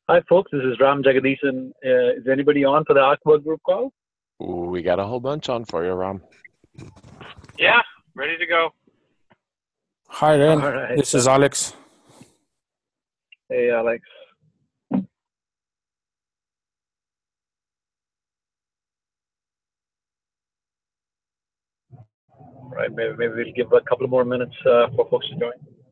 Hi, folks. This is Ram Jagadishan. Is anybody on for the ARC work group call? Ooh, we got a whole bunch on for you, Ram. Yeah, ready to go. Hi, Ren. Right, This is Alex. Hey, Alex. Right, maybe we'll give a couple more minutes for folks to join.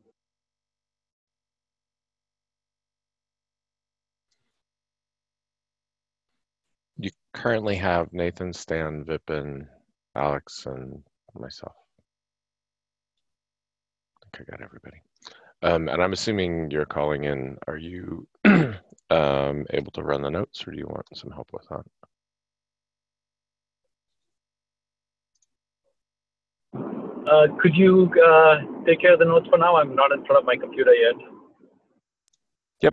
You currently have Nathan, Stan, Vipin, Alex, and myself. I think I got everybody. And I'm assuming you're calling in. Are you able to run the notes, or do you want some help with that? Could you take care of the notes for now? I'm not in front of my computer yet. Yep.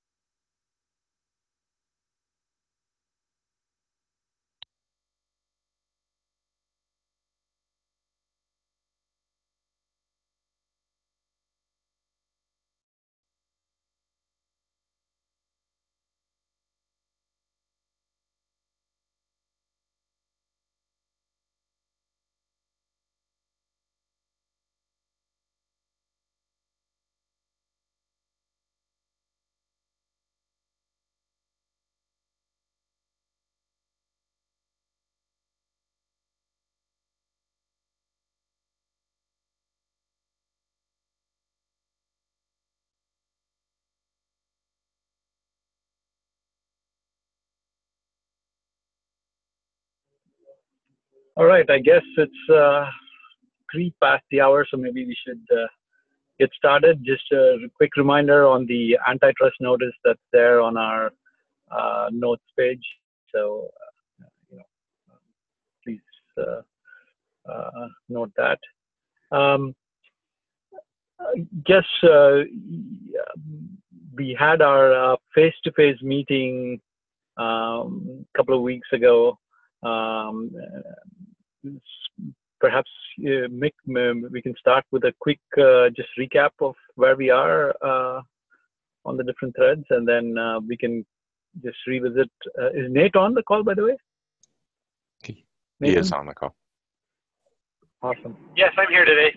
All right, I guess it's 3 past the hour, so maybe we should get started. Just a quick reminder on the antitrust notice that's there on our notes page. So, please note that. I guess we had our face-to-face meeting a couple of weeks ago. Perhaps Mick, we can start with a quick just recap of where we are on the different threads, and then we can just revisit. Is Nate on the call, by the way? He Nathan? is on the call. Awesome. Yes, I'm here today.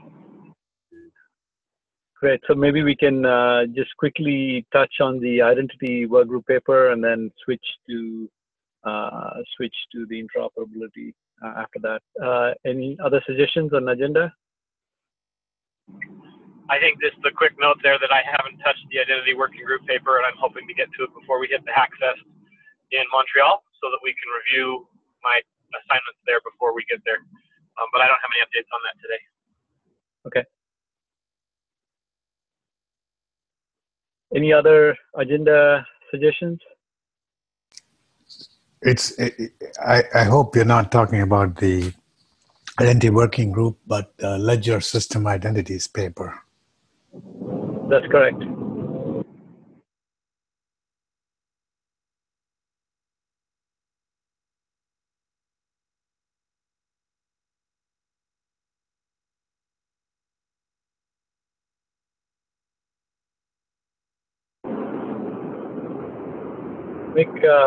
Great. So maybe we can just quickly touch on the identity workgroup paper, and then switch to the interoperability after that. Any other suggestions on agenda? I think just a quick note there that I haven't touched the identity working group paper, and I'm hoping to get to it before we hit the Hackfest in Montreal, so that we can review my assignments there before we get there. But I don't have any updates on that today. Okay. Any other agenda suggestions? I hope you're not talking about the identity working group, but the Ledger System Identities paper. That's correct. Mick,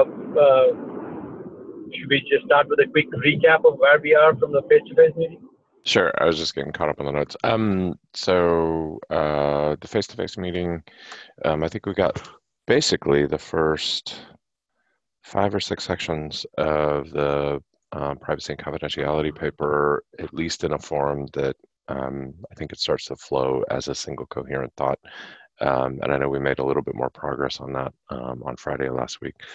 should we just start with a quick recap of where we are from the face-to-face meeting? Sure, I was just getting caught up on the notes. So the face-to-face meeting, I think we got basically the first 5 or 6 sections of the privacy and confidentiality paper, at least in a form that I think it starts to flow as a single coherent thought. And I know we made a little bit more progress on that on Friday of last week.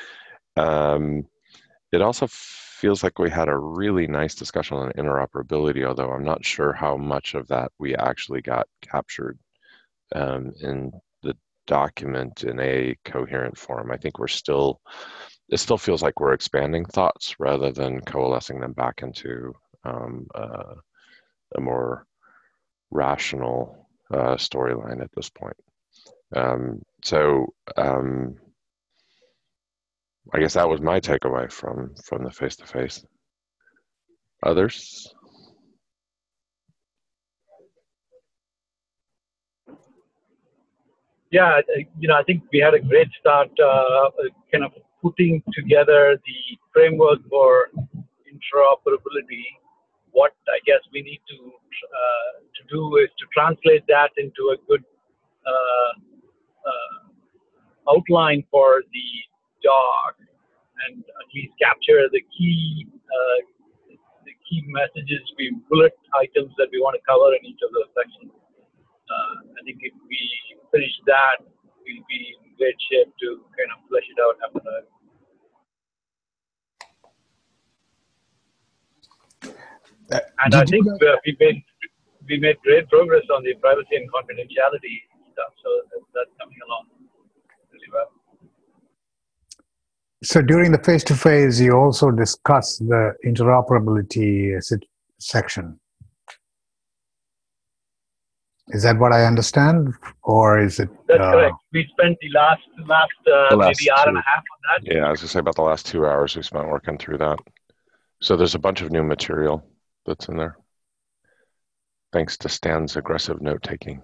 It also feels like we had a really nice discussion on interoperability, although I'm not sure how much of that we actually got captured in the document in a coherent form. I think it still feels like we're expanding thoughts rather than coalescing them back into a more rational storyline at this point. I guess that was my takeaway from the face-to-face. Others? Yeah, I think we had a great start, kind of putting together the framework for interoperability. What I guess we need to do is to translate that into a good uh, outline for the doc, and at least capture the key messages, we bullet items that we want to cover in each of those sections. I think if we finish that, we'll be in great shape to kind of flesh it out after that. And I think we made great progress on the privacy and confidentiality stuff, so that's coming along really well. So during the face-to-face, you also discuss the interoperability section. Is that what I understand, or is it? That's correct. We spent the last maybe hour and a half on that. Yeah, I was gonna say about the last 2 hours we spent working through that. So there's a bunch of new material that's in there, thanks to Stan's aggressive note taking.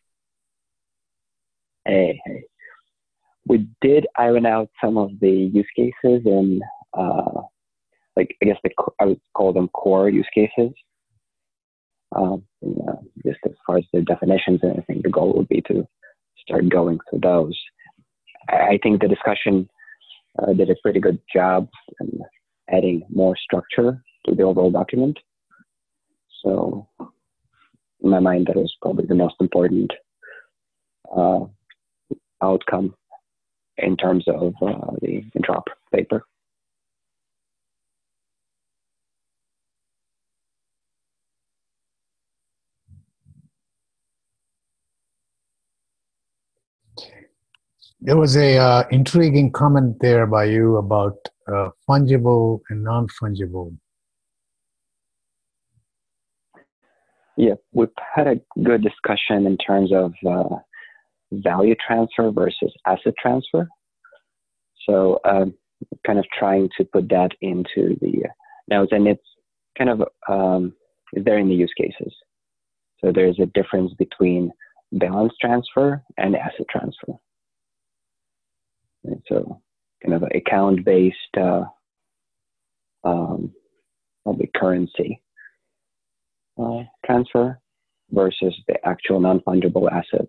Hey. We did iron out some of the use cases and like I guess I would call them core use cases. Just as far as the definitions and everything, the goal would be to start going through those. I think the discussion did a pretty good job in adding more structure to the overall document. So in my mind, that was probably the most important outcome in terms of the interop paper. There was a intriguing comment there by you about fungible and non-fungible. Yeah, we've had a good discussion in terms of value transfer versus asset transfer. So kind of trying to put that into the notes, and it's kind of there in the use cases. So there's a difference between balance transfer and asset transfer. And so kind of account-based probably currency transfer versus the actual non-fungible asset.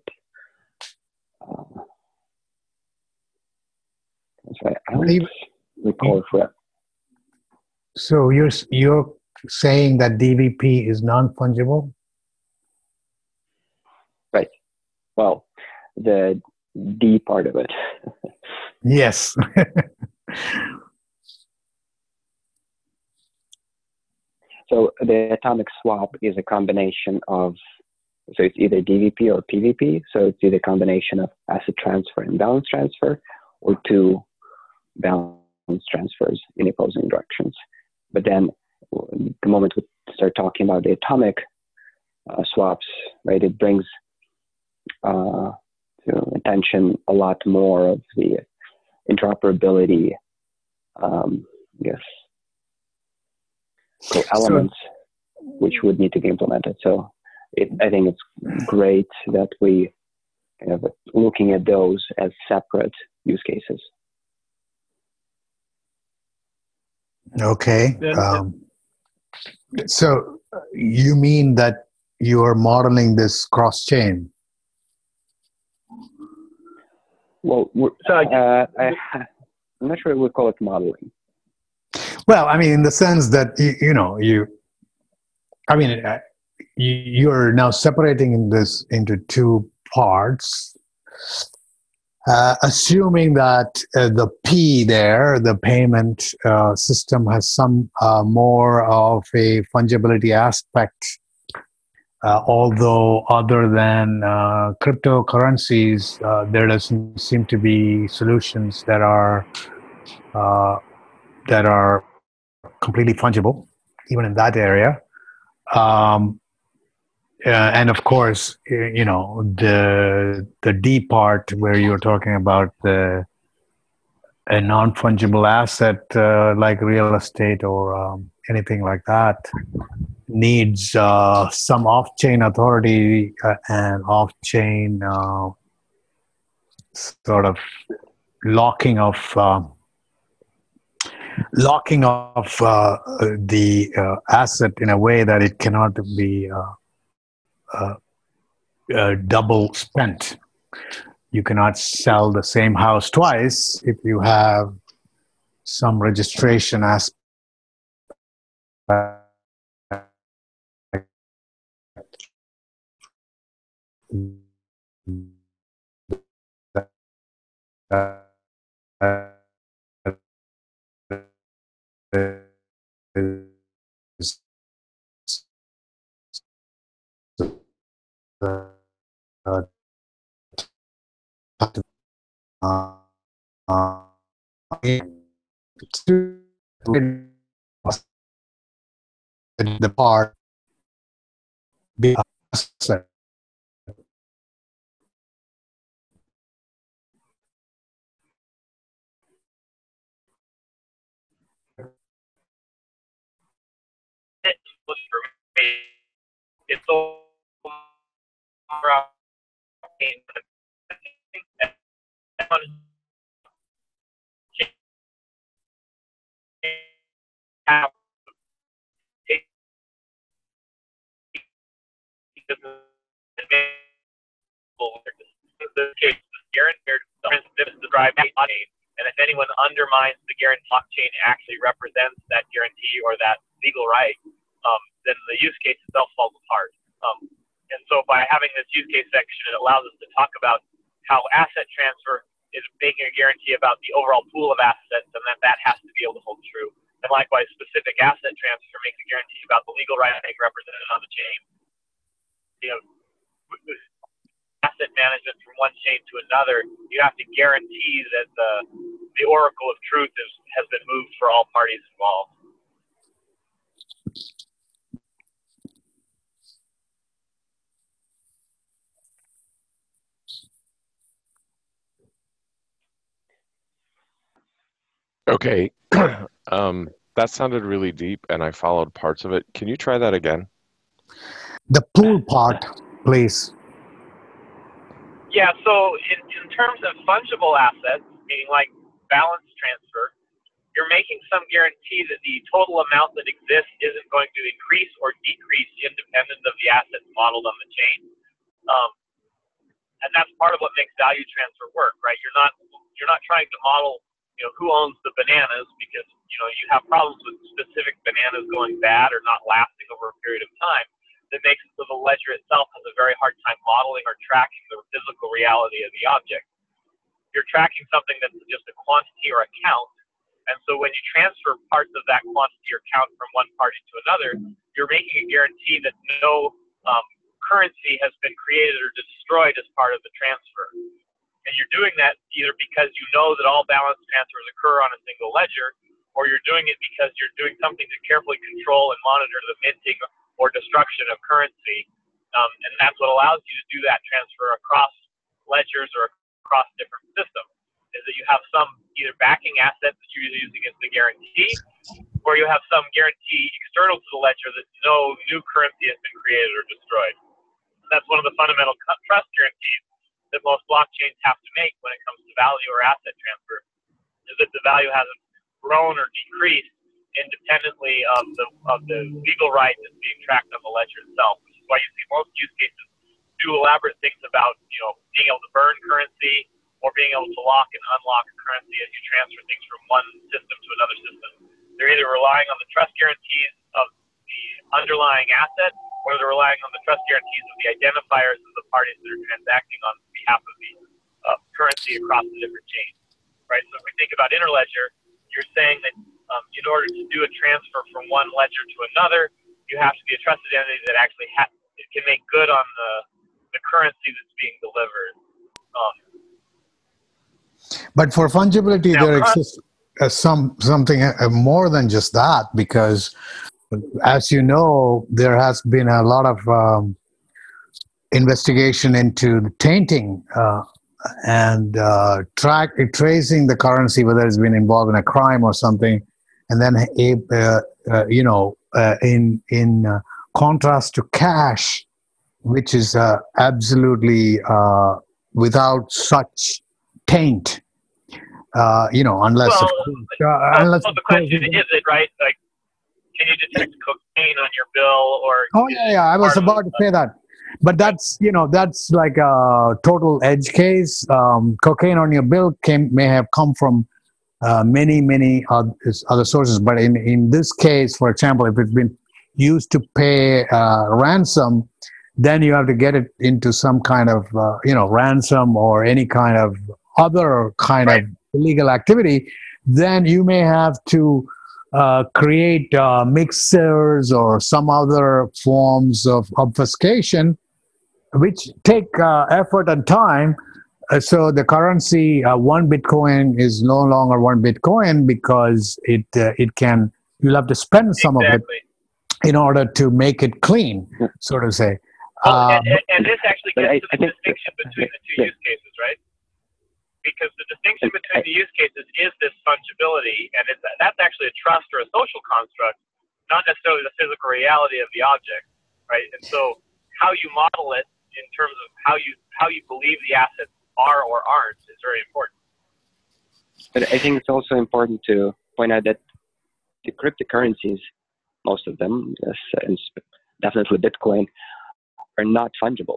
So I don't recall if we're... So you're saying that DVP is non-fungible? Right. Well, the D part of it. Yes. So the atomic swap is a combination of, so it's either DVP or PVP. So it's either a combination of asset transfer and balance transfer, or two balance transfers in opposing directions. But then the moment we start talking about the atomic swaps, right, it brings to attention a lot more of the interoperability, elements which would need to be implemented. So I think it's great that we kind of looking at those as separate use cases. Okay. So you mean that you are modeling this cross-chain? Well, I'm not sure we call it modeling. Well, I mean, in the sense that, you're now separating this into two parts, assuming that the P there, the payment system, has some more of a fungibility aspect, although other than cryptocurrencies, there doesn't seem to be solutions that are completely fungible, even in that area. And of course, the D part where you're talking about a non-fungible asset like real estate or anything like that needs some off-chain authority and off-chain sort of locking of the asset in a way that it cannot be double spent. You cannot sell the same house twice if you have some registration aspect. The part be asset. It's all and if anyone undermines the guarantee, blockchain actually represents that guarantee or that legal right, then the use case itself falls apart. And so by having this use case section, it allows us to talk about how asset transfer is making a guarantee about the overall pool of assets, and that has to be able to hold true. And likewise, specific asset transfer makes a guarantee about the legal right represented on the chain. You know, asset management from one chain to another, you have to guarantee that the oracle of truth has been moved for all parties involved. Okay. That sounded really deep, and I followed parts of it. Can you try that again? The pool part, please. Yeah, so in terms of fungible assets, meaning like balance transfer, you're making some guarantee that the total amount that exists isn't going to increase or decrease independent of the assets modeled on the chain. And that's part of what makes value transfer work, right? You're not trying to model, who owns the bananas, because, you have problems with specific bananas going bad or not lasting over a period of time. That makes it so the ledger itself has a very hard time modeling or tracking the physical reality of the object. You're tracking something that's just a quantity or a count. And so when you transfer parts of that quantity or count from one party to another, you're making a guarantee that no currency has been created or destroyed as part of the transfer. And you're doing that either because you know that all balance transfers occur on a single ledger, or you're doing it because you're doing something to carefully control and monitor the minting or destruction of currency. And that's what allows you to do that transfer across ledgers or across different systems, is that you have some either backing asset that you're using as the guarantee, or you have some guarantee external to the ledger that no new currency has been created or destroyed. And that's one of the fundamental trust guarantees that most blockchains have to make when it comes to value or asset transfer, is that the value hasn't grown or decreased independently of the legal right that's being tracked on the ledger itself, which is why you see most use cases do elaborate things about, being able to burn currency or being able to lock and unlock a currency as you transfer things from one system to another system. They're either relying on the trust guarantees of the underlying asset, or they're relying on the trust guarantees of the identifiers of the parties that are transacting on behalf of the currency across the different chains, right? So if we think about Interledger, you're saying that in order to do a transfer from one ledger to another, you have to be a trusted entity that actually can make good on the currency that's being delivered. But for fungibility, there exists something more than just that, because, as you know, there has been a lot of investigation into tainting and tracing the currency, whether it's been involved in a crime or something. And then, in contrast to cash, which is absolutely without such taint. Unless Well, of course, unless so of the course question is it right? Like, can you detect cocaine on your bill, or? Oh yeah, I was about to say that, but that's like a total edge case. Cocaine on your bill may have come from many other sources, but in this case, for example, if it's been used to pay ransom, then you have to get it into some kind of ransom or any kind of other kind Right. of illegal activity. Then you may have to create mixers or some other forms of obfuscation, which take effort and time. So the currency, one Bitcoin is no longer one Bitcoin because you'll have to spend some of it Exactly. in order to make it clean, so to say. Well, and this actually but gets to I the think distinction between the two use cases, right? Because the distinction between the use cases is this fungibility, and that's actually a trust or a social construct, not necessarily the physical reality of the object, right? And so how you model it in terms of how you believe the assets are or aren't is very important. But I think it's also important to point out that the cryptocurrencies, most of them, yes, and definitely Bitcoin, are not fungible.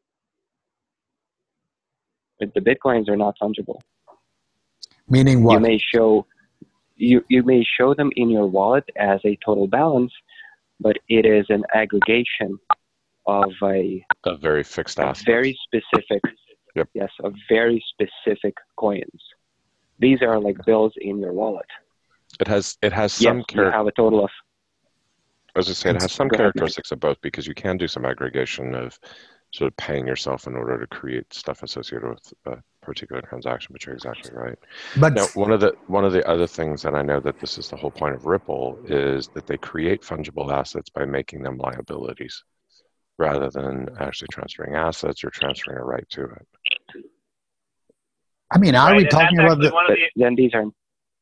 The Bitcoins are not fungible. Meaning what? You may show them in your wallet as a total balance, but it is an aggregation of a very fixed asset. very specific, Yep. yes, of very specific coins. These are like bills in your wallet. It has Yes, some you have a total of. As I say, it has some Go ahead, Mike. characteristics of both, because you can do some aggregation of sort of paying yourself in order to create stuff associated with a particular transaction, but you're exactly right. But Now, one of the other things, and I know that this is the whole point of Ripple, is that they create fungible assets by making them liabilities rather than actually transferring assets or transferring a right to it. I mean, are we Right, and talking that's about actually one of the Then these are.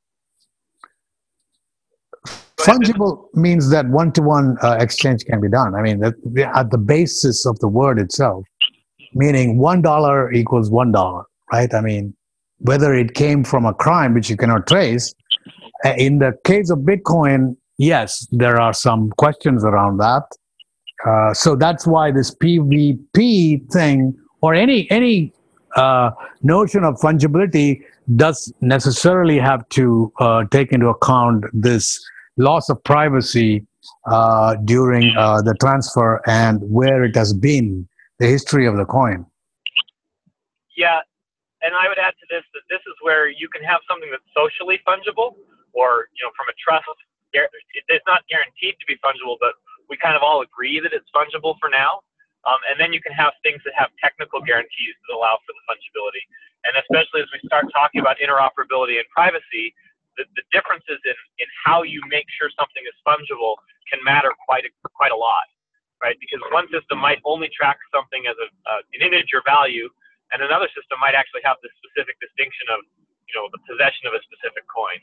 fungible means that one-to-one exchange can be done. I mean, at the basis of the word itself, meaning $1 equals $1, right? I mean, whether it came from a crime which you cannot trace. In the case of Bitcoin, yes, there are some questions around that. So that's why this PVP thing or any notion of fungibility does necessarily have to take into account this loss of privacy during the transfer and where it has been, the history of the coin. Yeah, and I would add to this that this is where you can have something that's socially fungible, or from a trust, it's not guaranteed to be fungible, but we kind of all agree that it's fungible for now. And then you can have things that have technical guarantees that allow for the fungibility. And especially as we start talking about interoperability and privacy, the differences in how you make sure something is fungible can matter quite a lot, right? Because one system might only track something as an integer value, and another system might actually have the specific distinction of the possession of a specific coin.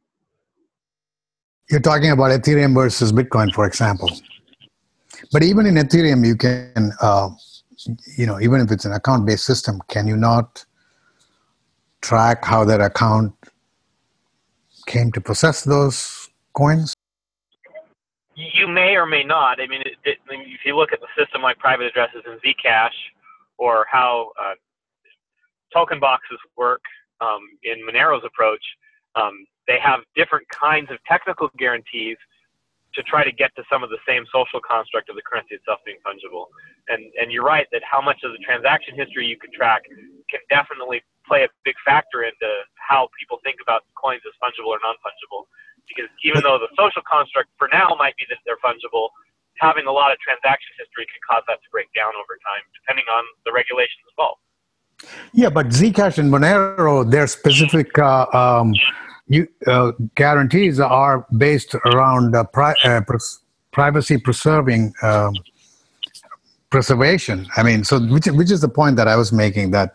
You're talking about Ethereum versus Bitcoin, for example. But even in Ethereum, you can, even if it's an account-based system, can you not track how that account came to possess those coins? You may or may not. I mean, if you look at the system like private addresses in Zcash, or how token boxes work in Monero's approach, they have different kinds of technical guarantees to try to get to some of the same social construct of the currency itself being fungible. And you're right that how much of the transaction history you can track can definitely play a big factor into how people think about coins as fungible or non-fungible. Because even though the social construct for now might be that they're fungible, having a lot of transaction history can cause that to break down over time, depending on the regulations involved. Yeah, but Zcash and Monero, their specific guarantees are based around privacy preserving preservation. I mean, so which is the point that I was making, that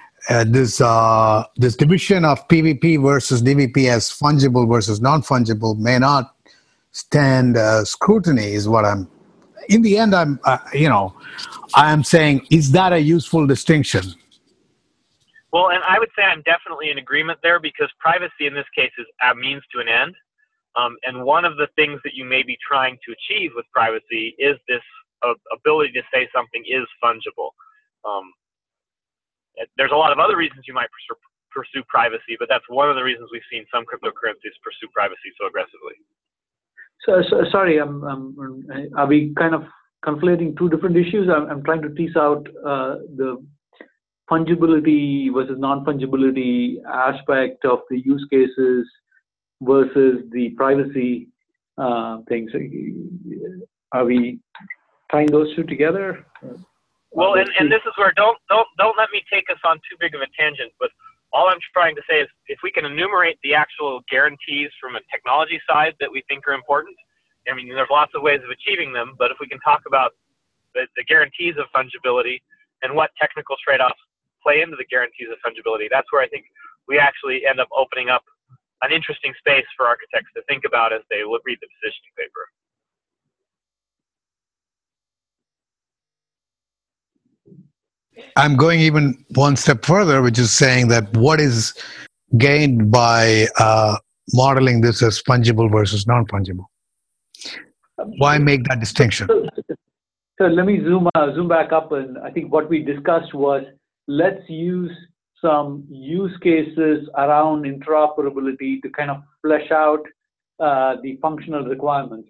this division of PVP versus DVP as fungible versus non-fungible may not stand scrutiny. Is what I'm. In the end, I'm saying, is that a useful distinction? Well, and I would say I'm definitely in agreement there, because privacy in this case is a means to an end. And one of the things that you may be trying to achieve with privacy is this ability to say something is fungible. There's a lot of other reasons you might pursue privacy, but that's one of the reasons we've seen some cryptocurrencies pursue privacy so aggressively. So sorry, are we kind of conflating two different issues? I'm trying to tease out the fungibility versus non-fungibility aspect of the use cases versus the privacy things. Are we tying those two together? Well, and this is where don't let me take us on too big of a tangent, but all I'm trying to say is if we can enumerate the actual guarantees from a technology side that we think are important, I mean, there's lots of ways of achieving them, but if we can talk about the guarantees of fungibility and what technical trade-offs play into the guarantees of fungibility, that's where I think we actually end up opening up an interesting space for architects to think about as they read the positioning paper. I'm going even one step further, which is saying that what is gained by modeling this as fungible versus non-fungible? Why make that distinction? So let me zoom back up, and I think what we discussed was let's use some use cases around interoperability to kind of flesh out the functional requirements.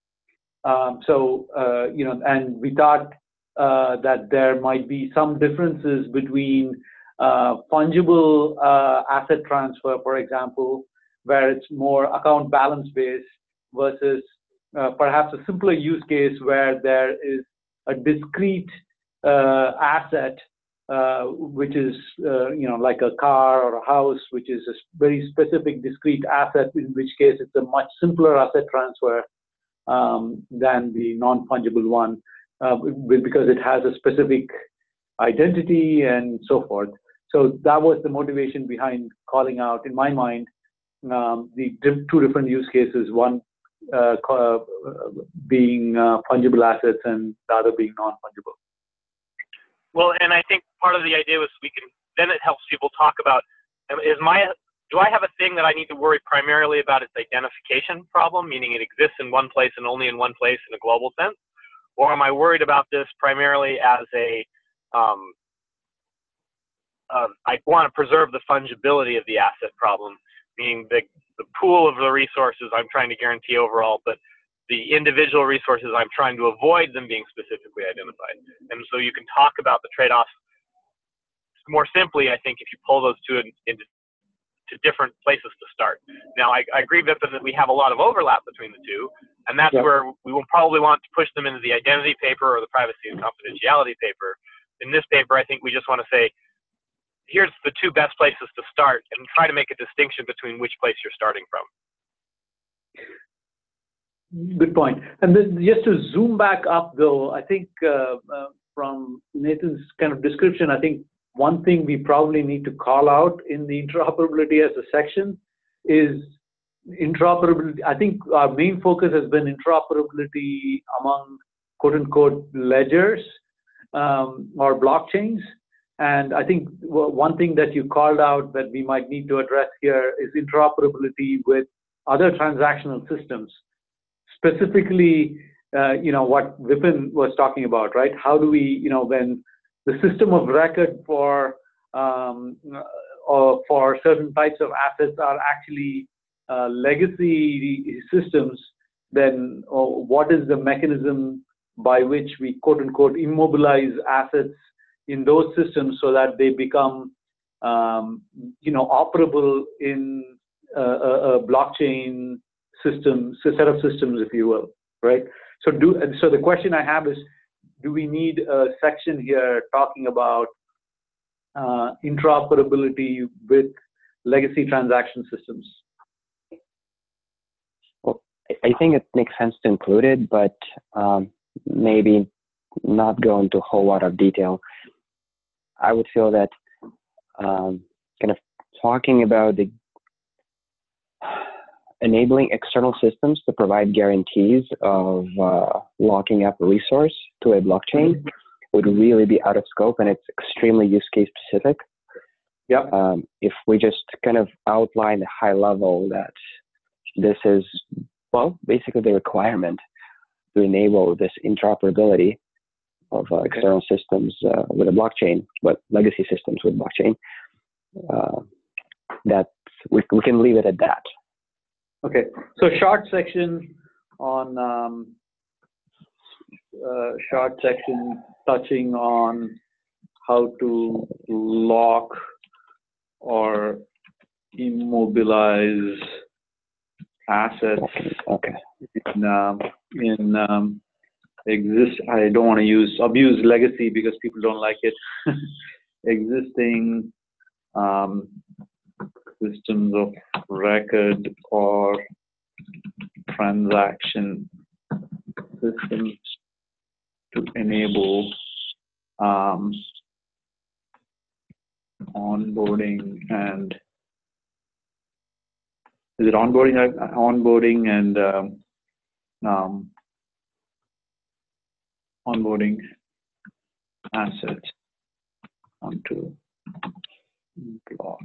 And we thought that there might be some differences between fungible asset transfer, for example, where it's more account balance based versus perhaps a simpler use case where there is a discrete asset, which is like a car or a house, which is a very specific discrete asset, in which case it's a much simpler asset transfer than the non-fungible one. Because it has a specific identity and so forth. So that was the motivation behind calling out, in my mind, the two different use cases, one being fungible assets and the other being non-fungible. Well, and I think part of the idea was then it helps people talk about, do I have a thing that I need to worry primarily about its identification problem, meaning it exists in one place and only in one place in a global sense? Or am I worried about this primarily as I want to preserve the fungibility of the asset problem, meaning the pool of the resources I'm trying to guarantee overall, but the individual resources I'm trying to avoid them being specifically identified. And so you can talk about the trade-offs more simply, I think, if you pull those two into different places to start. Now, I agree that we have a lot of overlap between the two, and that's where we will probably want to push them into the identity paper or the privacy and confidentiality paper. In this paper, I think we just want to say, here's the two best places to start and try to make a distinction between which place you're starting from. Good point. And then just to zoom back up, though, I think from Nathan's kind of description, I think one thing we probably need to call out in the interoperability as a section is interoperability. I think our main focus has been interoperability among quote unquote ledgers or blockchains. And I think one thing that you called out that we might need to address here is interoperability with other transactional systems. Specifically, what Vipin was talking about, right? How do we, when the system of record for certain types of assets are actually legacy systems, then what is the mechanism by which we quote unquote immobilize assets in those systems so that they become operable in a blockchain system, a set of systems, if you will, right? So the question I have is, do we need a section here talking about interoperability with legacy transaction systems? Well, I think it makes sense to include it, but maybe not go into a whole lot of detail. I would feel that kind of talking about the enabling external systems to provide guarantees of locking up a resource to a blockchain would really be out of scope, and it's extremely use case specific. Yeah. If we just kind of outline the high level that this is, well, basically the requirement to enable this interoperability of external systems with a blockchain, but legacy systems with blockchain, that we can leave it at that. Okay, so short section on touching on how to lock or immobilize assets. Okay. I don't want to abuse legacy because people don't like it. Existing systems of record or transaction systems to enable onboarding and onboarding assets onto block.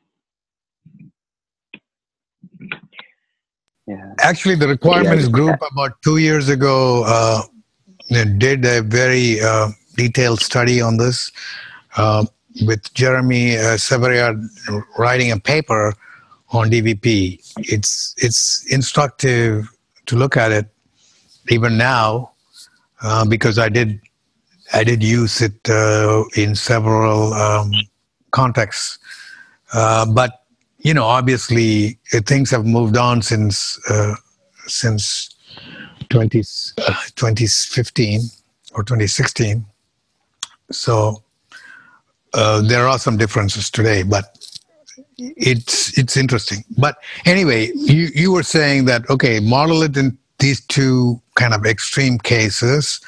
Yeah. Actually, the requirements group about 2 years ago did a very detailed study on this with Jeremy Severia writing a paper on DVP. It's instructive to look at it even now because I did use it in several contexts, but obviously things have moved on since 2015 or 2016. So there are some differences today, but it's interesting. But anyway, you were saying that, okay, model it in these two kind of extreme cases.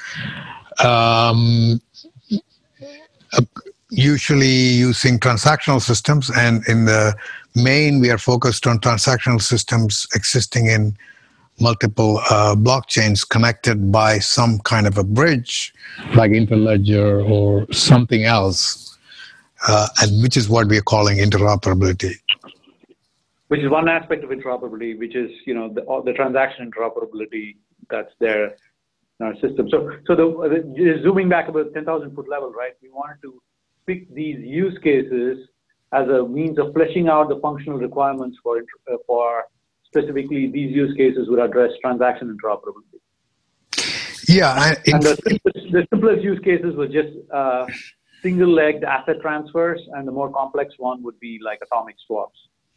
Usually using transactional systems, and in the main we are focused on transactional systems existing in multiple blockchains connected by some kind of a bridge like Interledger or something else, and which is what we are calling interoperability. Which is one aspect of interoperability, which is the transaction interoperability that's there in our system. So zooming back about 10,000 foot level, right? We wanted to pick these use cases as a means of fleshing out the functional requirements for specifically these use cases would address transaction interoperability. Yeah, and the simplest use cases were just single-legged asset transfers, and the more complex one would be like atomic swaps.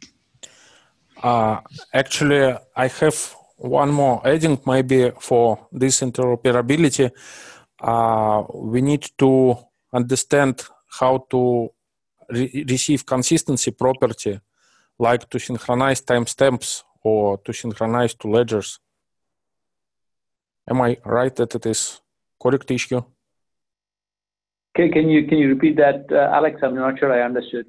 Actually, I have one more adding maybe for this interoperability. We need to understand how to receive consistency property, like to synchronize timestamps or to synchronize two ledgers. Am I right that it is correct issue? Okay, can you repeat that, Alex? I'm not sure I understood.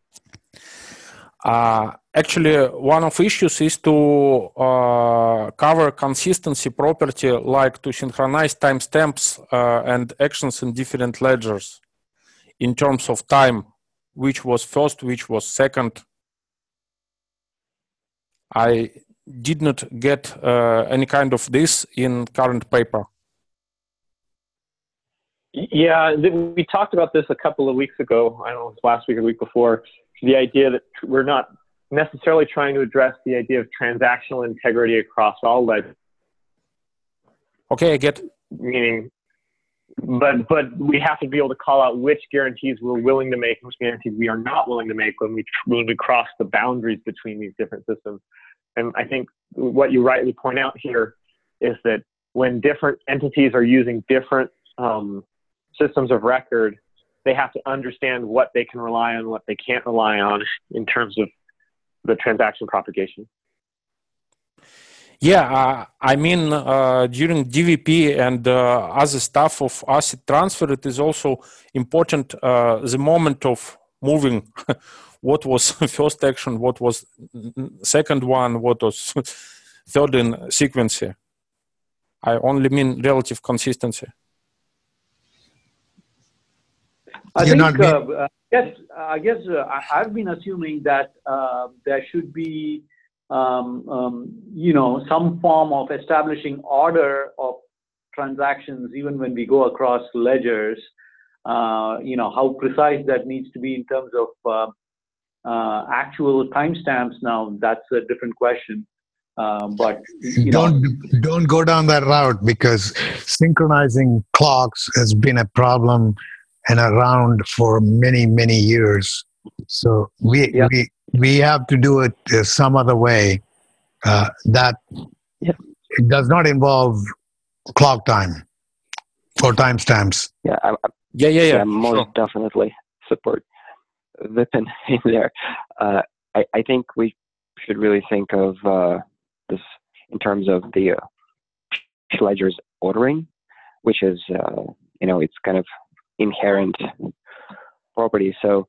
Actually, one of issues is to cover consistency property, like to synchronize timestamps and actions in different ledgers in terms of time, which was first, which was second. I did not get any kind of this in current paper. Yeah, we talked about this a couple of weeks ago. I don't know if it was last week or the week before. The idea that we're not necessarily trying to address the idea of transactional integrity across all ledgers. Okay, I get. Meaning, but we have to be able to call out which guarantees we're willing to make, which guarantees we are not willing to make when we cross the boundaries between these different systems. And I think what you rightly point out here is that when different entities are using different systems of record, they have to understand what they can rely on, what they can't rely on in terms of the transaction propagation. Yeah, I mean, during DVP and other stuff of asset transfer, it is also important the moment of moving. What was first action? What was second one? What was third in sequence? I only mean relative consistency. I've been assuming that there should be, some form of establishing order of transactions even when we go across ledgers. How precise that needs to be in terms of actual timestamps. Now that's a different question. But don't go down that route, because synchronizing clocks has been a problem and around for many years. So we have to do it some other way that it does not involve clock time or timestamps. Yeah, most definitely support Vipin in there. I think we should really think of this in terms of the ledger's ordering, which is, it's kind of inherent property. So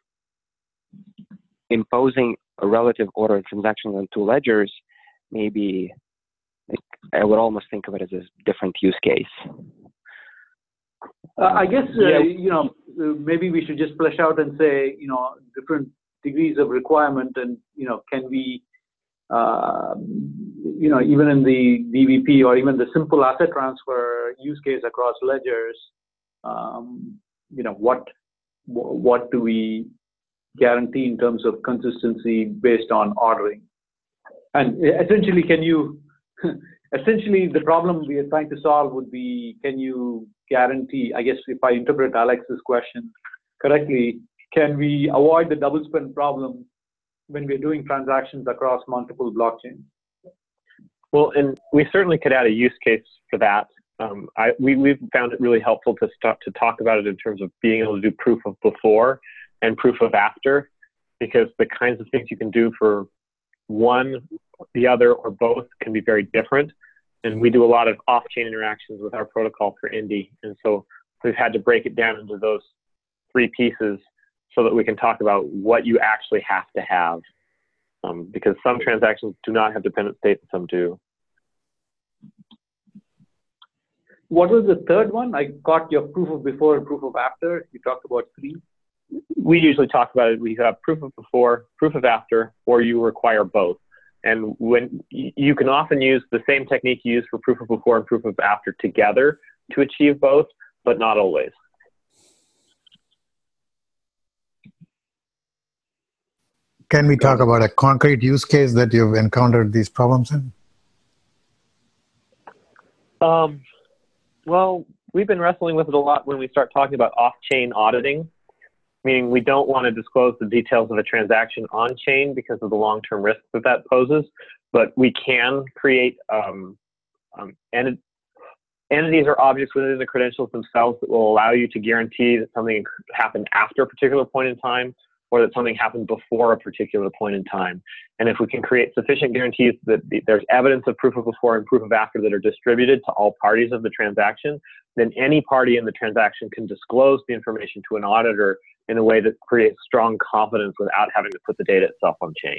imposing a relative order of transactions on two ledgers, maybe I would almost think of it as a different use case. I guess, maybe we should just flesh out and say, different degrees of requirement, and, can we, even in the DVP or even the simple asset transfer use case across ledgers, what do we guarantee in terms of consistency based on ordering? And essentially, essentially the problem we are trying to solve would be, can you guarantee, I guess if I interpret Alex's question correctly, can we avoid the double spend problem when we're doing transactions across multiple blockchains? Well, and we certainly could add a use case for that. We've found it really helpful to talk about it in terms of being able to do proof of before and proof of after, because the kinds of things you can do for one, the other, or both can be very different. And we do a lot of off-chain interactions with our protocol for Indy. And so we've had to break it down into those three pieces so that we can talk about what you actually have to have. Because some transactions do not have dependent state and some do. What was the third one? I got your proof of before and proof of after. You talked about three. We usually talk about it. We have proof of before, proof of after, or you require both. And when you can often use the same technique you use for proof of before and proof of after together to achieve both, but not always. Can we talk about a concrete use case that you've encountered these problems in? Well, we've been wrestling with it a lot when we start talking about off-chain auditing, meaning we don't want to disclose the details of a transaction on-chain because of the long-term risk that that poses, but we can create entities or objects within the credentials themselves that will allow you to guarantee that something happened after a particular point in time, or that something happened before a particular point in time. And if we can create sufficient guarantees that there's evidence of proof of before and proof of after that are distributed to all parties of the transaction, then any party in the transaction can disclose the information to an auditor in a way that creates strong confidence without having to put the data itself on chain.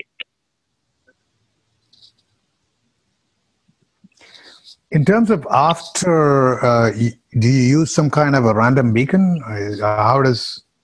In terms of after, do you use some kind of a random beacon? How do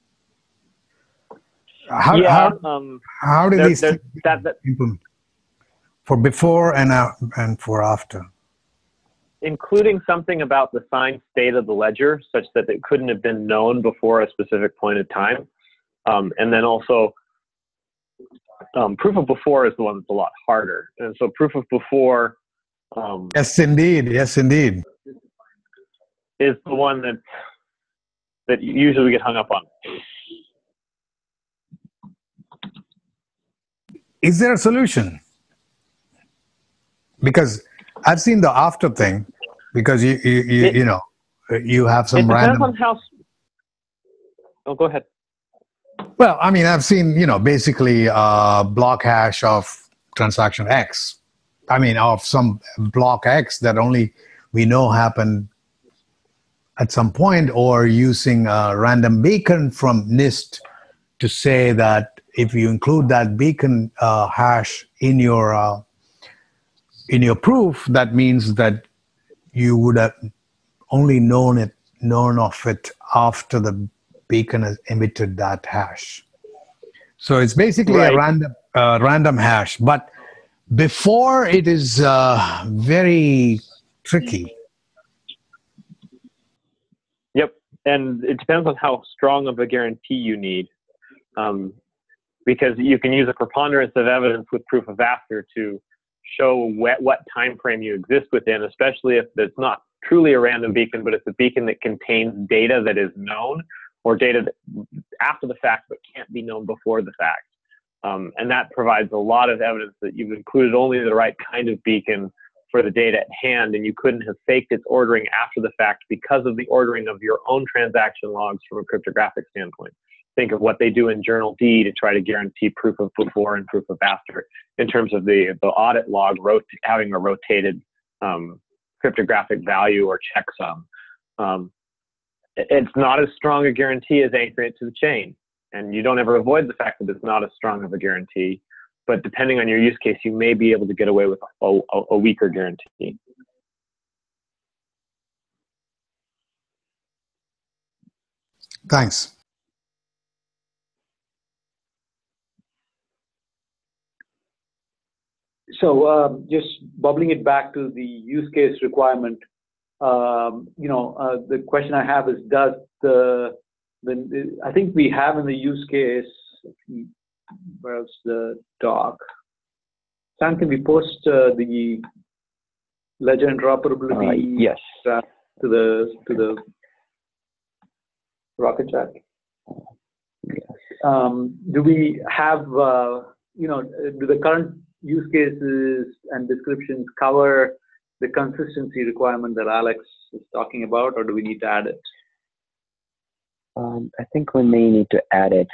these things implement for before and for after? Including something about the signed state of the ledger such that it couldn't have been known before a specific point in time. And then also, proof of before is the one that's a lot harder. And so proof of before... yes, indeed. Yes, indeed. ...is the one that usually we get hung up on. Is there a solution? Because I've seen the after thing, because you have some random. It depends on how. Oh, go ahead. Well, I mean, I've seen basically a block hash of transaction X. I mean, of some block X that only we know happened at some point, or using a random beacon from NIST to say that if you include that beacon hash in your proof, that means that you would have only known of it after the beacon has emitted that hash. So it's basically Right. a random hash, but before it is very tricky. Yep, and it depends on how strong of a guarantee you need, because you can use a preponderance of evidence with proof of after to show what time frame you exist within, especially if it's not truly a random beacon, but it's a beacon that contains data that is known or data that after the fact but can't be known before the fact. And that provides a lot of evidence that you've included only the right kind of beacon for the data at hand, and you couldn't have faked its ordering after the fact because of the ordering of your own transaction logs from a cryptographic standpoint. Think of what they do in Journal D to try to guarantee proof of before and proof of after in terms of the audit log having a rotated cryptographic value or checksum. It's not as strong a guarantee as anchoring it to the chain. And you don't ever avoid the fact that it's not as strong of a guarantee. But depending on your use case, you may be able to get away with a weaker guarantee. Thanks. So just bubbling it back to the use case requirement, the question I have is, does I think we have in the use case, where's the doc? Sam, can we post the ledger interoperability yes. to the Rocket Chat? Yes. Do we have, do the current use cases and descriptions cover the consistency requirement that Alex is talking about, or do we need to add it? I think we may need to add it.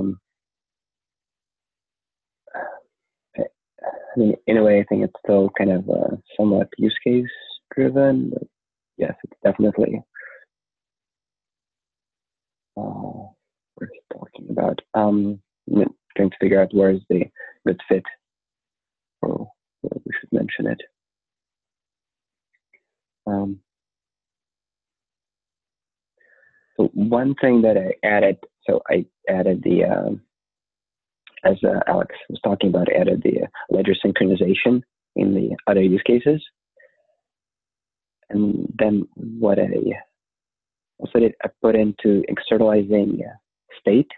I mean, in a way, I think it's still kind of somewhat use case driven, but yes, it's definitely worth talking about. I'm trying to figure out where is the good fit, or where we should mention it. So one thing that I added, I added the, as Alex was talking about, added the ledger synchronization in the other use cases. And then what I also did, I put into externalizing state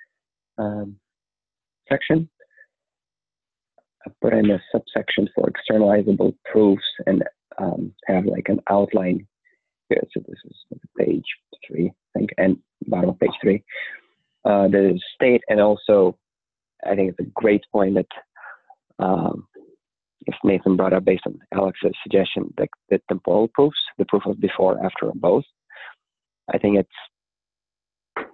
section. I put in a subsection for externalizable proofs and have like an outline here. So this is page 3, I think, and bottom of page 3. The state, and also I think it's a great point that if Nathan brought up based on Alex's suggestion, that the temporal proofs, the proof of before, after, or both. I think it's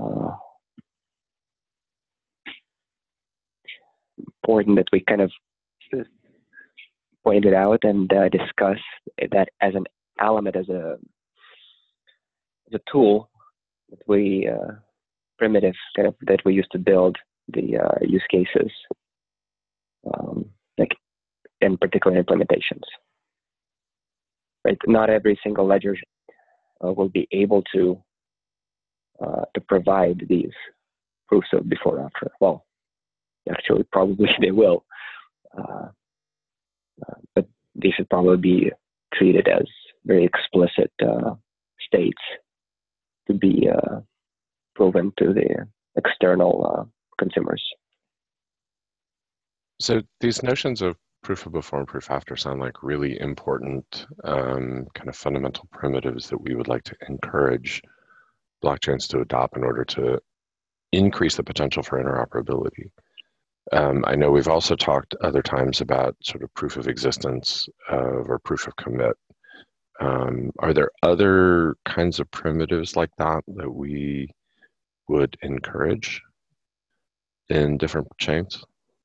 important that we kind of point it out and discuss that as an element, as a tool that we primitive kind of that we use to build the use cases, like in particular implementations. Right, not every single ledger will be able to provide these proofs of before and after. Well, actually, probably they will, but they should probably be treated as very explicit states to be proven to the external consumers. So these notions of proof of before and proof after sound like really important kind of fundamental primitives that we would like to encourage blockchains to adopt in order to increase the potential for interoperability. I know we've also talked other times about sort of proof of existence or proof of commit. Are there other kinds of primitives like that that we would encourage in different chains?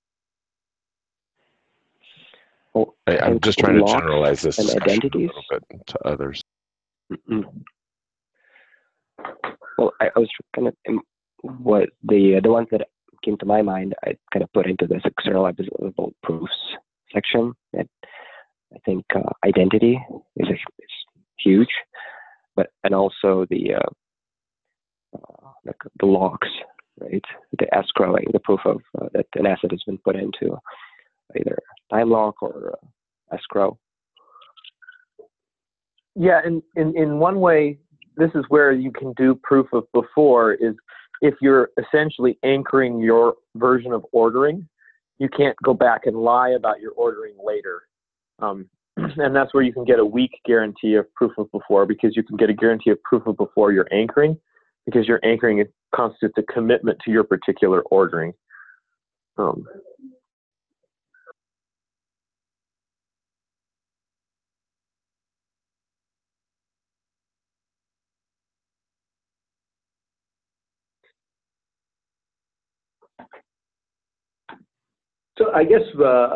Well, I'm just trying to generalize this discussion a little bit to others. Mm-hmm. Well, I was kind of what the ones that came to my mind, I kind of put into this externalizable proofs section. And I think identity is huge, and also the like the logs, right? The escrowing, the proof of that an asset has been put into either time lock or escrow. Yeah, and in one way, this is where you can do proof of before, is if you're essentially anchoring your version of ordering, you can't go back and lie about your ordering later. And that's where you can get a weak guarantee of proof of before, because you can get a guarantee of proof of before you're anchoring, because your anchoring constitutes a commitment to your particular ordering. So I guess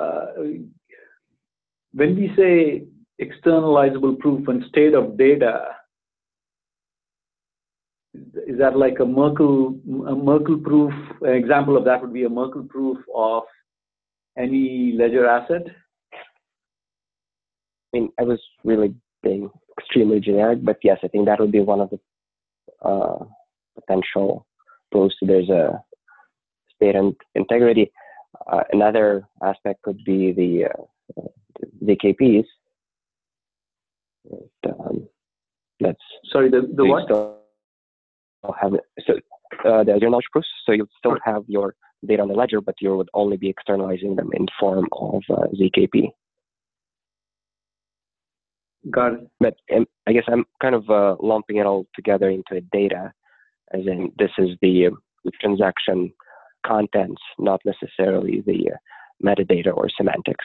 when we say externalizable proof and state of data, is that like a Merkle proof? An example of that would be a Merkle proof of any ledger asset? I mean, I was really being extremely generic, but yes, I think that would be one of the potential proofs. There's a state and integrity. Another aspect could be the ZKPs. That's sorry, the what? Have so the zero knowledge proofs. So you still have your data on the ledger, but you would only be externalizing them in form of ZKP. Got it. But I guess I'm kind of lumping it all together into data, as in this is the transaction contents, not necessarily the metadata or semantics.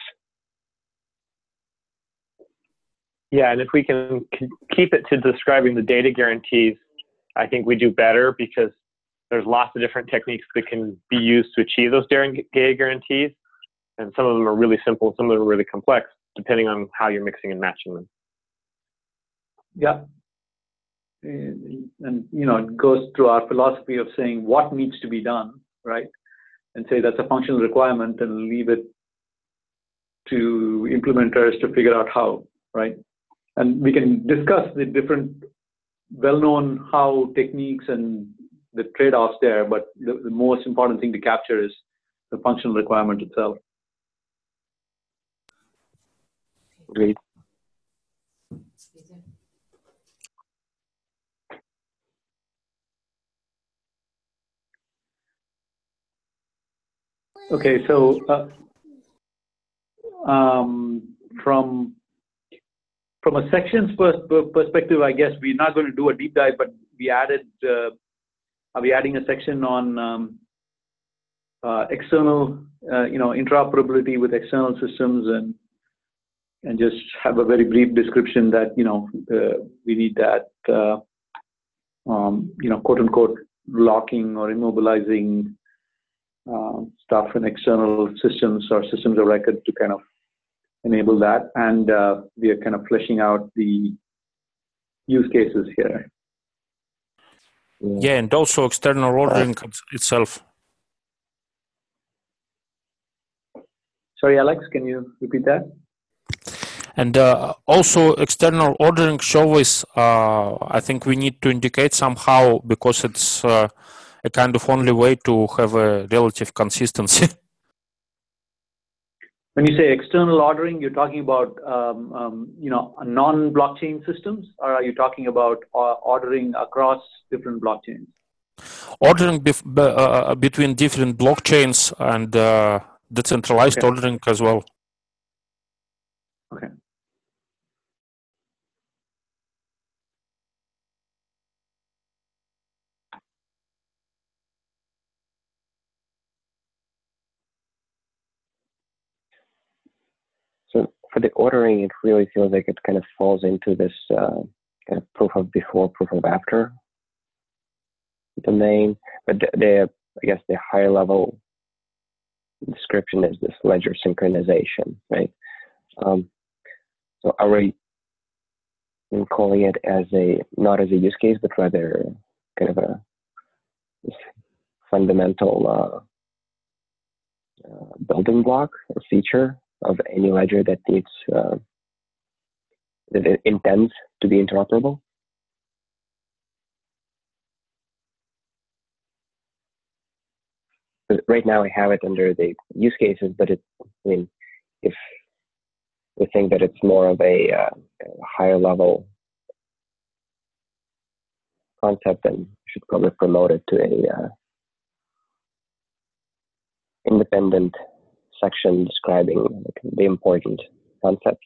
Yeah, and if we can keep it to describing the data guarantees, I think we do better, because there's lots of different techniques that can be used to achieve those data guarantees. And some of them are really simple, some of them are really complex, depending on how you're mixing and matching them. Yeah. And it goes through our philosophy of saying what needs to be done, right? And say that's a functional requirement, and leave it to implementers to figure out how, right? And we can discuss the different well-known how techniques and the trade-offs there, but the most important thing to capture is the functional requirement itself. Great. Okay, so from a sections perspective, I guess we're not going to do a deep dive, but we added. Are we adding a section on external, interoperability with external systems, and just have a very brief description that we need that quote unquote locking or immobilizing stuff in external systems or systems of record to kind of enable that, and we are kind of fleshing out the use cases here. Yeah, and also external ordering itself. Sorry, Alex, can you repeat that? And also external ordering service, I think we need to indicate somehow, because it's a kind of only way to have a relative consistency. When you say external ordering, you're talking about non-blockchain systems, or are you talking about ordering across different blockchains? Ordering between different blockchains and decentralized ordering as well. Okay. So for the ordering, it really feels like it kind of falls into this kind of proof of before, proof of after domain. But I guess the higher level description is this ledger synchronization, right? So are we calling it as not as a use case, but rather kind of a fundamental building block or feature of any ledger that needs that it intends to be interoperable? right now I have it under the use cases, but I mean, if we think that it's more of a higher level concept, then we should probably promote it to a independent section describing the important concept.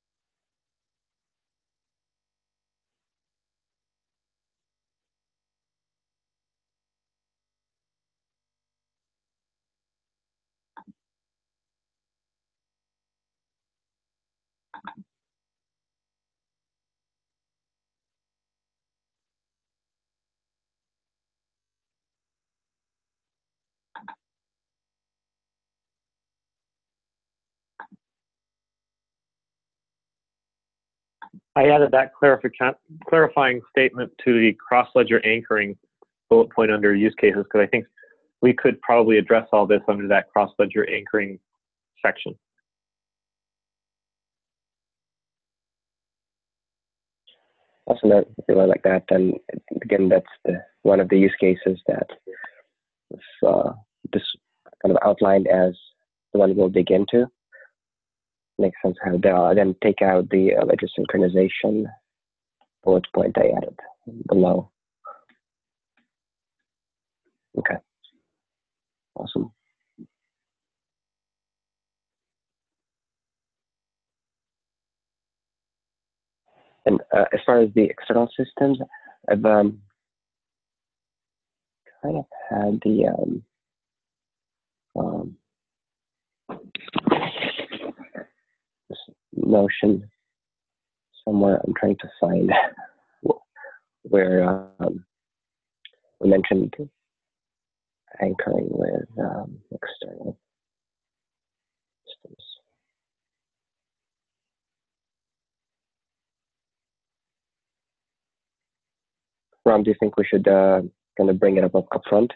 I added that clarifying statement to the cross-ledger anchoring bullet point under use cases, because I think we could probably address all this under that cross-ledger anchoring section. Awesome, I really like that. And again, that's one of the use cases that was just kind of outlined as the one we'll dig into. Makes sense how then take out the ledger synchronization bullet point I added below. Okay, awesome. And as far as the external systems, I've kind of had the this notion somewhere. I'm trying to find where we mentioned anchoring with external systems. Ram, do you think we should kind of bring it up front?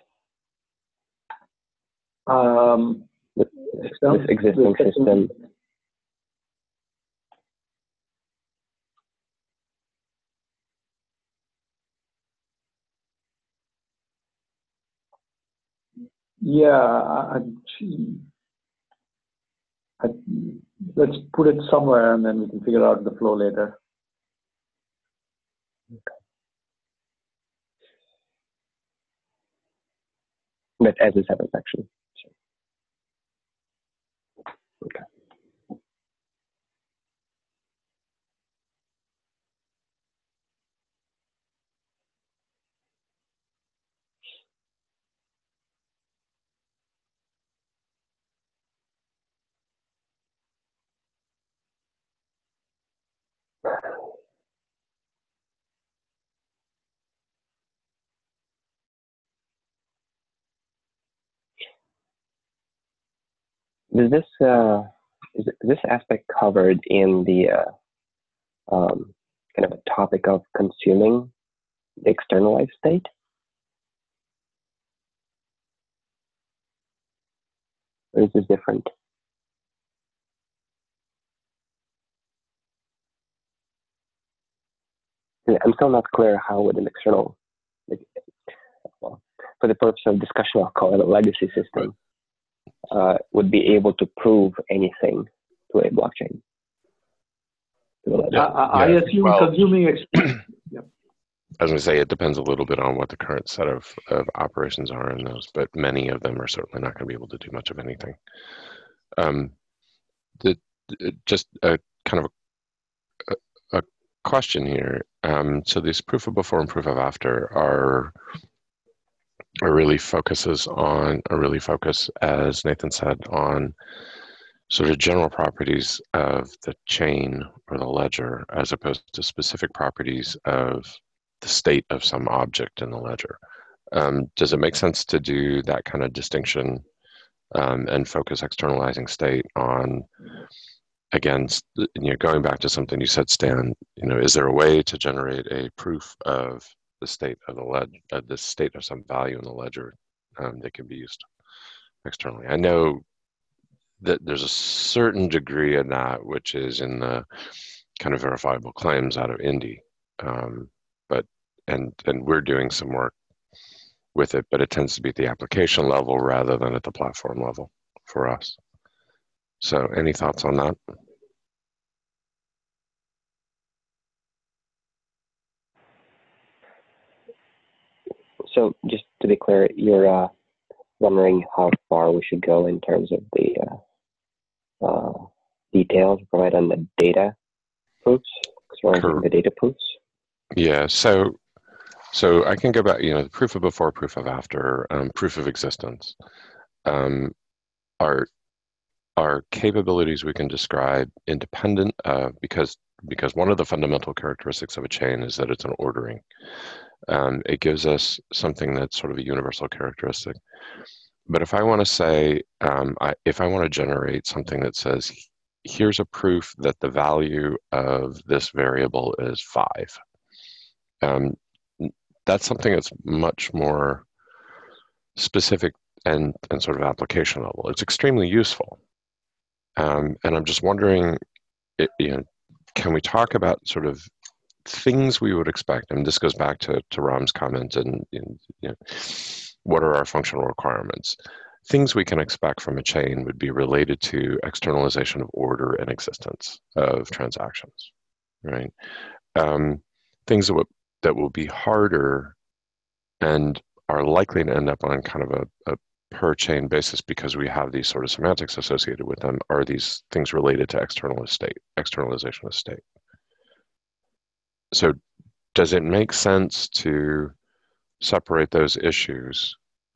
This existing system. Yeah, let's put it somewhere and then we can figure out the flow later. But as a separate section. Okay. Is this aspect covered in the kind of a topic of consuming the externalized state? Or is this different? I'm still not clear how would an external, well, for the purpose of discussion, I'll call it a legacy system, would be able to prove anything to a blockchain. I assume consuming yep. I was going to say, it depends a little bit on what the current set of operations are in those, but many of them are certainly not going to be able to do much of anything. Just a kind of a question here. So these proof of before and proof of after are really focus, as Nathan said, on sort of general properties of the chain or the ledger, as opposed to specific properties of the state of some object in the ledger. Does it make sense to do that kind of distinction and focus externalizing state on, again, going back to something you said, Stan, is there a way to generate a proof of the state of the ledger, the state of some value in the ledger that can be used externally? I know that there's a certain degree of that which is in the kind of verifiable claims out of Indy, but we're doing some work with it, but it tends to be at the application level rather than at the platform level for us. So any thoughts on that? So just to be clear, you're wondering how far we should go in terms of the details provided on the data proofs, the data proofs? Yeah, so I can go back, the proof of before, proof of after, proof of existence are capabilities we can describe independent of, because one of the fundamental characteristics of a chain is that it's an ordering. It gives us something that's sort of a universal characteristic. But if I want to say, if I want to generate something that says, here's a proof that the value of this variable is 5, that's something that's much more specific and sort of application level. It's extremely useful. And I'm just wondering, can we talk about sort of things we would expect? And this goes back to Ram's comment and what are our functional requirements? Things we can expect from a chain would be related to externalization of order and existence of transactions, right? Things that will be harder and are likely to end up on kind of a per chain basis because we have these sort of semantics associated with them are these things related to externalization of state. So does it make sense to separate those issues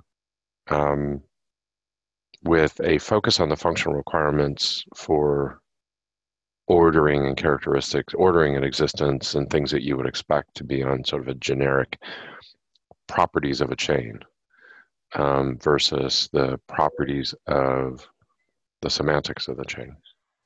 with a focus on the functional requirements for ordering and characteristics, ordering and existence, and things that you would expect to be on sort of a generic properties of a chain versus the properties of the semantics of the chain?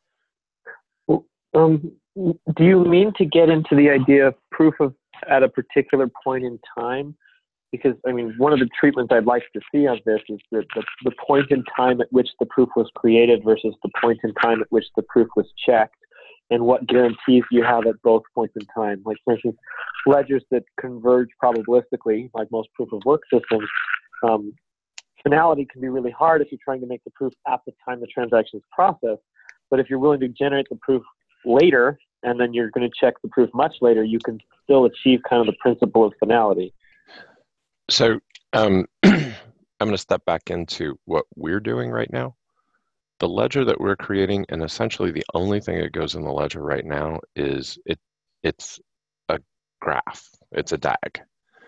Do you mean to get into the idea of proof of at a particular point in time? Because, I mean, one of the treatments I'd like to see of this is that the point in time at which the proof was created versus the point in time at which the proof was checked, and what guarantees you have at both points in time. Like, for instance, ledgers that converge probabilistically, like most proof of work systems, finality can be really hard if you're trying to make the proof at the time the transaction is processed. But if you're willing to generate the proof later, and then you're going to check the proof much later, you can still achieve kind of the principle of finality. So I'm going to step back into what we're doing right now. The ledger that we're creating, and essentially the only thing that goes in the ledger right now is it's a graph. It's a DAG.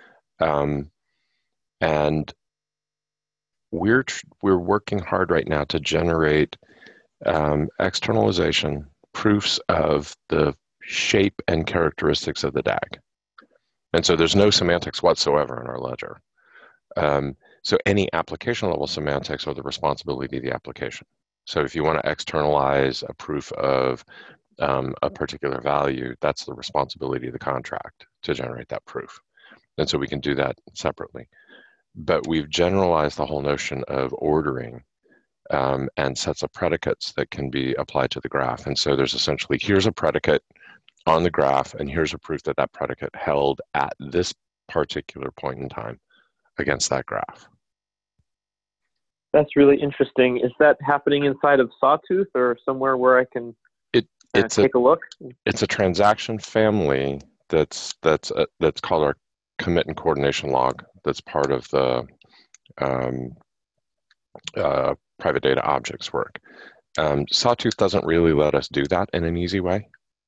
And we're working hard right now to generate externalization proofs of the shape and characteristics of the DAG. And so there's no semantics whatsoever in our ledger. So any application level semantics are the responsibility of the application. So if you want to externalize a proof of a particular value, that's the responsibility of the contract to generate that proof. And so we can do that separately. But we've generalized the whole notion of ordering and sets of predicates that can be applied to the graph. And so there's essentially, here's a predicate on the graph, and here's a proof that that predicate held at this particular point in time against that graph. That's really interesting. Is that happening inside of Sawtooth or somewhere where I can take a look? It's a transaction family that's called our commit and coordination log. That's part of the private data objects work. Sawtooth doesn't really let us do that in an easy way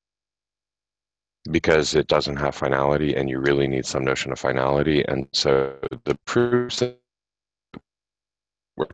because it doesn't have finality, and you really need some notion of finality. And so the proofs that we're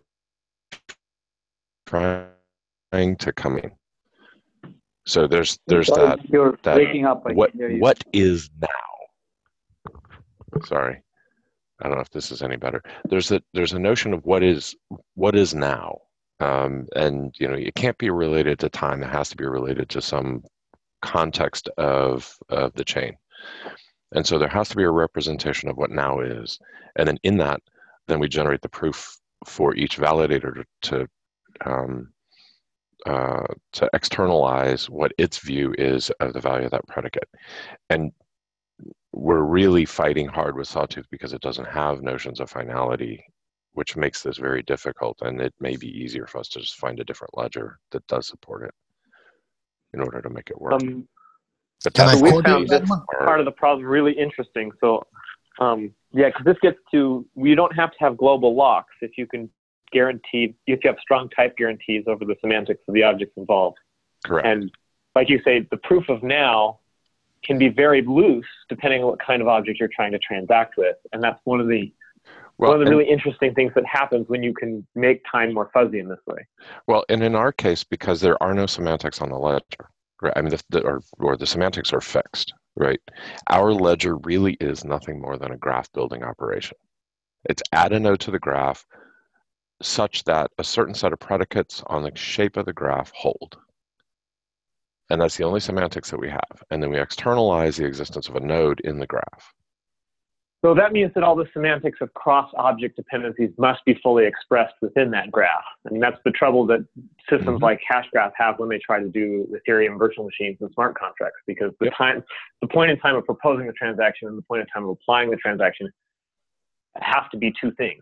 trying to come in. So there's that. You're breaking up. What is now? Sorry, I don't know if this is any better. There's a notion of what is now, and it can't be related to time. It has to be related to some context of the chain. And so there has to be a representation of what now is. And then in that, then we generate the proof for each validator to externalize what its view is of the value of that predicate. And we're really fighting hard with Sawtooth because it doesn't have notions of finality, which makes this very difficult. And it may be easier for us to just find a different ledger that does support it in order to make it work. But Can I we quote found you this that one? part of the problem really interesting. So, yeah, because this gets to, you don't have to have global locks if you can guarantee, if you have strong type guarantees over the semantics of the objects involved. Correct. And like you say, the proof of now can be very loose depending on what kind of object you're trying to transact with. And that's one of the really interesting things that happens when you can make time more fuzzy in this way. Well, and in our case, because there are no semantics on the ledger, right? I mean, or the semantics are fixed, right? Our ledger really is nothing more than a graph building operation. It's add a node to the graph such that a certain set of predicates on the shape of the graph hold. And that's the only semantics that we have. And then we externalize the existence of a node in the graph. So that means that all the semantics of cross-object dependencies must be fully expressed within that graph. I mean, that's the trouble that systems like Hashgraph have when they try to do Ethereum virtual machines and smart contracts, because the point in time of proposing the transaction and the point in time of applying the transaction have to be two things.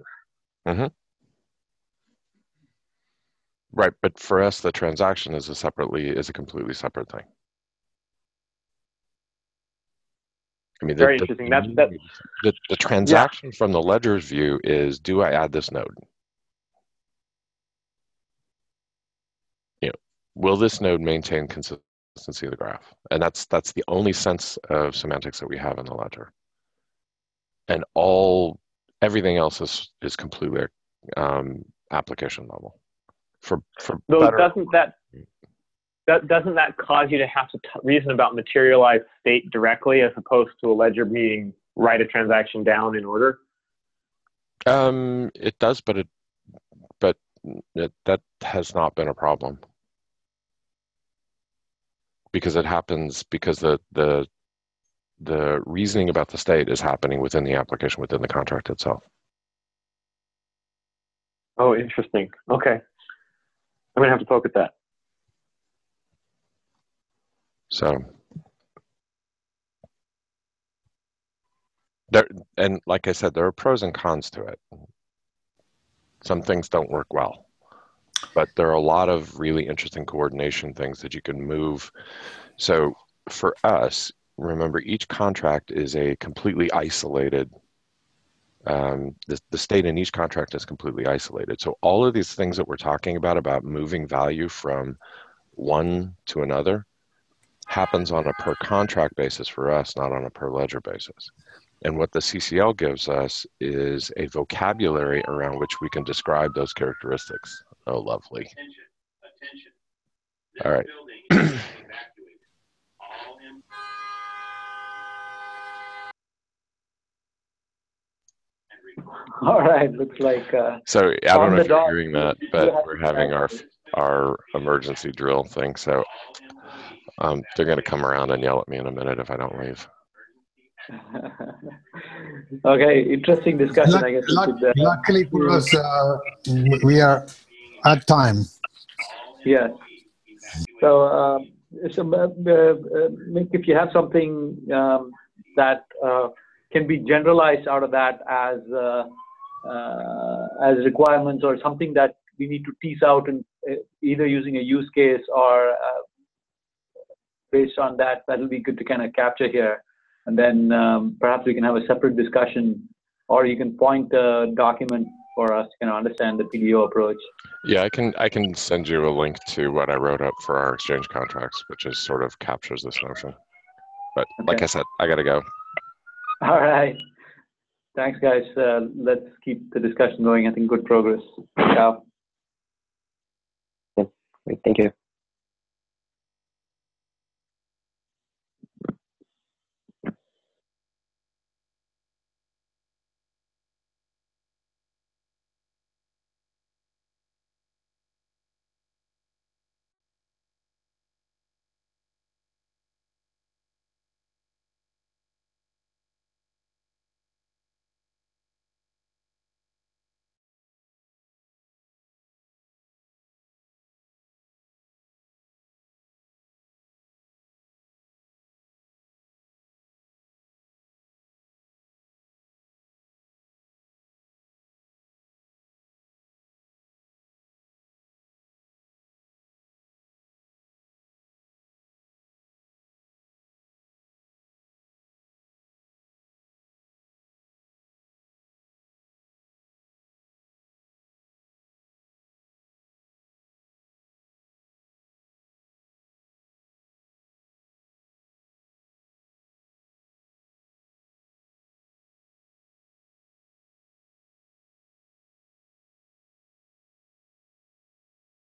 Right, but for us, the transaction is a completely separate thing. I mean, very interesting. The transaction from the ledger's view is, do I add this node? You know, will this node maintain consistency of the graph? And that's the only sense of semantics that we have in the ledger. And everything else is completely application level. For doesn't that cause you to have to reason about materialized state directly as opposed to a ledger being write a transaction down in order? It does, but that has not been a problem because it happens because the reasoning about the state is happening within the application, within the contract itself. Oh, interesting. Okay. I'm going to have to poke at that. So, and like I said, there are pros and cons to it. Some things don't work well, but there are a lot of really interesting coordination things that you can move. So for us, remember, each contract is a completely isolated the state in each contract is completely isolated. So all of these things that we're talking about moving value from one to another, happens on a per contract basis for us, not on a per ledger basis. And what the CCL gives us is a vocabulary around which we can describe those characteristics. Oh, lovely. Attention. All right. All right, looks like. So I don't know if you're hearing that, but we're having our emergency drill thing. So they're going to come around and yell at me in a minute if I don't leave. Okay, interesting discussion. I guess. Luckily for us, we are at time. Yes. So, Mick, if you have something that can be generalized out of that as requirements or something that we need to tease out and either using a use case or based on that, that'll be good to kind of capture here. And then perhaps we can have a separate discussion, or you can point a document for us to kind of understand the PDO approach. Yeah, I can send you a link to what I wrote up for our exchange contracts, which is sort of captures this notion. But like I said, I got to go. All right. Thanks, guys. Let's keep the discussion going. I think good progress. Ciao. Yeah, great. Thank you.